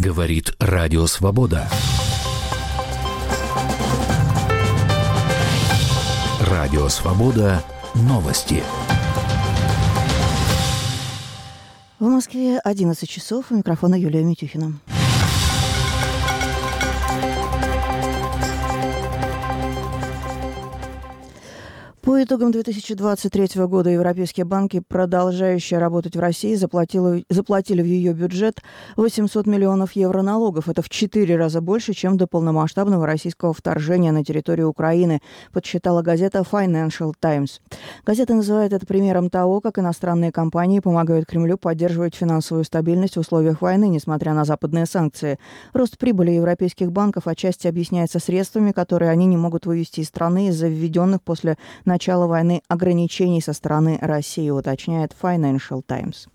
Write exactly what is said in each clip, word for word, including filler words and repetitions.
Говорит Радио Свобода. Радио Свобода. Новости. В Москве одиннадцать часов. У микрофона Юлия Митюхина. По итогам две тысячи двадцать третьего года европейские банки, продолжающие работать в России, заплатили, заплатили в ее бюджет восемьсот миллионов евро налогов. Это в четыре раза больше, чем до полномасштабного российского вторжения на территорию Украины, подсчитала газета Financial Times. Газета называет это примером того, как иностранные компании помогают Кремлю поддерживать финансовую стабильность в условиях войны, несмотря на западные санкции. Рост прибыли европейских банков отчасти объясняется средствами, которые они не могут вывести из страны из-за введенных после начала войны ограничений со стороны России, уточняет Financial Times.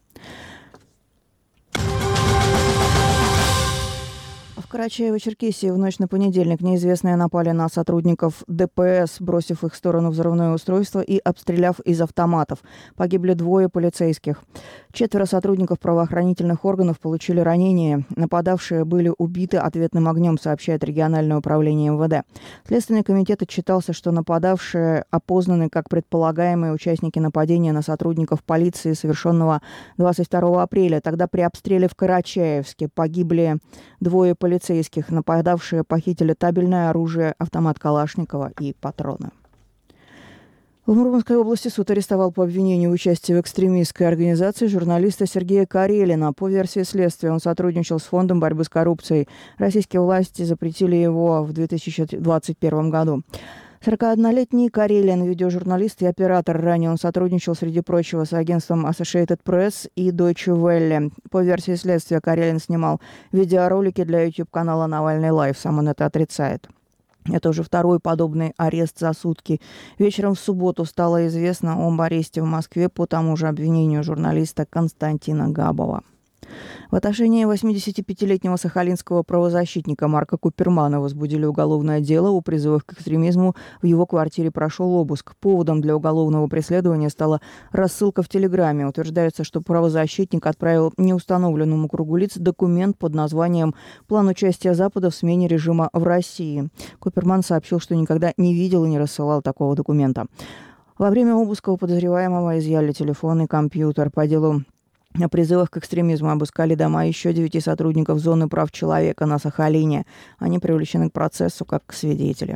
В Карачаево-Черкесии в ночь на понедельник неизвестные напали на сотрудников ДПС, бросив их в сторону взрывное устройство и обстреляв из автоматов. Погибли двое полицейских. Четверо сотрудников правоохранительных органов получили ранения. Нападавшие были убиты ответным огнем, сообщает региональное управление эм вэ дэ. Следственный комитет отчитался, что нападавшие опознаны как предполагаемые участники нападения на сотрудников полиции, совершенного двадцать второго апреля. Тогда при обстреле в Карачаевске погибли двое полицейских. Полицейских. Нападавшие похитили табельное оружие, автомат Калашникова и патроны. В Мурманской области суд арестовал по обвинению в участии в экстремистской организации журналиста Сергея Карелина. По версии следствия, он сотрудничал с Фондом борьбы с коррупцией. Российские власти запретили его в две тысячи двадцать первом году. сорокаоднолетний Карелин, видеожурналист и оператор. Ранее он сотрудничал, среди прочего, с агентством Associated Press и Deutsche Welle. По версии следствия, Карелин снимал видеоролики для YouTube-канала «Навальный Лайв». Сам он это отрицает. Это уже второй подобный арест за сутки. Вечером в субботу стало известно об аресте в Москве по тому же обвинению журналиста Константина Габова. В отношении восьмидесятипятилетнего сахалинского правозащитника Марка Купермана возбудили уголовное дело о призывах к экстремизму. В его квартире прошел обыск. Поводом для уголовного преследования стала рассылка в Телеграме. Утверждается, что правозащитник отправил неустановленному кругу лиц документ под названием «План участия Запада в смене режима в России». Куперман сообщил, что никогда не видел и не рассылал такого документа. Во время обыска у подозреваемого изъяли телефон и компьютер. По делу о призывах к экстремизму обыскали дома еще девяти сотрудников зоны прав человека на Сахалине. Они привлечены к процессу как свидетели.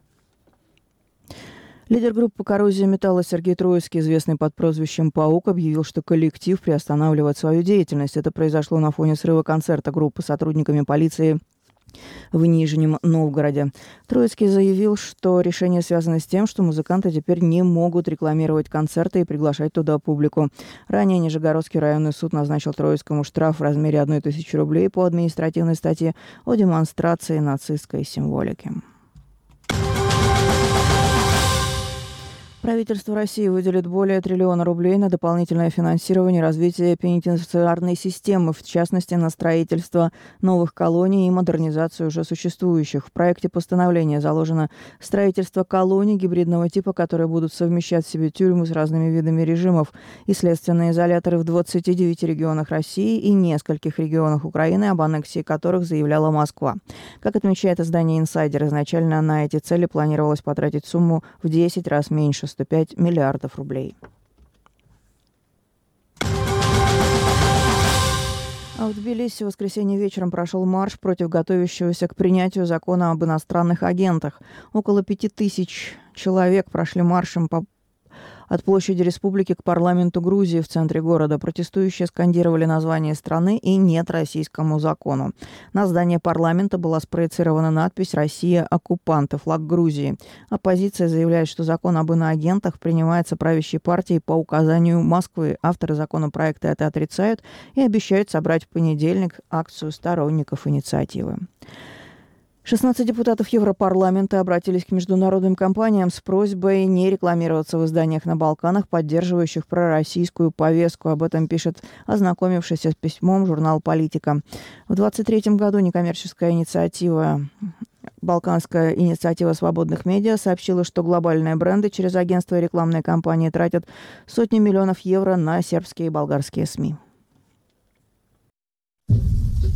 Лидер группы «Коррозия металла» Сергей Троицкий, известный под прозвищем «Паук», объявил, что коллектив приостанавливает свою деятельность. Это произошло на фоне срыва концерта группы сотрудниками полиции в Нижнем Новгороде. Троицкий заявил, что решение связано с тем, что музыканты теперь не могут рекламировать концерты и приглашать туда публику. Ранее Нижегородский районный суд назначил Троицкому штраф в размере одной тысячи рублей по административной статье о демонстрации нацистской символики. Правительство России выделит более триллиона рублей на дополнительное финансирование развития пенитенциарной системы, в частности, на строительство новых колоний и модернизацию уже существующих. В проекте постановления заложено строительство колоний гибридного типа, которые будут совмещать в себе тюрьмы с разными видами режимов и следственные изоляторы в двадцати девяти регионах России и нескольких регионах Украины, об аннексии которых заявляла Москва. Как отмечает издание «Инсайдер», изначально на эти цели планировалось потратить сумму в десять раз меньше – сто пять миллиардов рублей. А в Тбилиси в воскресенье вечером прошел марш против готовящегося к принятию закона об иностранных агентах. Около пяти тысяч человек прошли маршем по от площади Республики к парламенту Грузии в центре города. Протестующие скандировали название страны и «Нет российскому закону». На здание парламента была спроецирована надпись «Россия – оккупант» и флаг Грузии. Оппозиция заявляет, что закон об иноагентах принимается правящей партией по указанию Москвы. Авторы законопроекта это отрицают и обещают собрать в понедельник акцию сторонников инициативы. шестнадцать депутатов Европарламента обратились к международным компаниям с просьбой не рекламироваться в изданиях на Балканах, поддерживающих пророссийскую повестку. Об этом пишет ознакомившийся с письмом журнал «Политика». В двадцать третьем году некоммерческая инициатива Балканская инициатива свободных медиа сообщила, что глобальные бренды через агентства и рекламные кампании тратят сотни миллионов евро на сербские и болгарские СМИ.